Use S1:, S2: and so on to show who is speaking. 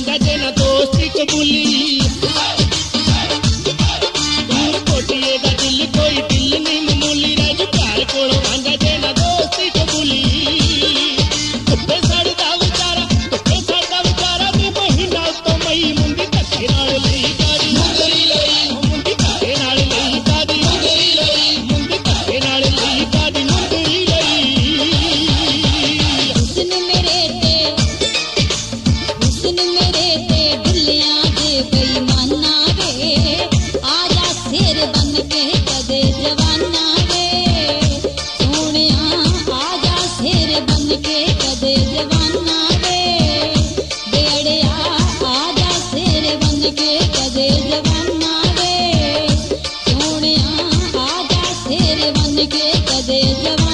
S1: वांगा जे ना दोस्ती कबूली दूर कोटिए दा दिल कोई दिल नहीं मामूली राजू प्यार कोल वांगा जे ना दोस्ती कबूली धुप्पे सड़दा विचारा नी महीना तो मई मुंडी धक्के नाल लई गाड़ी मुंडी धक्के नाल लई गाड़ी मुंडी धक्के नाल लई गाड़ी मुंडी लई
S2: हुस्न मेरे ते ढुलिया दे बेईमाना वे आजा शेर बन के कदे जवाना वे सोहणिया आजा शेर बन के कदे जवाना वे बेड़िया आजा शेर बन के कदे जवाना वे सोहणिया आजा शेर बन के कदे जवाना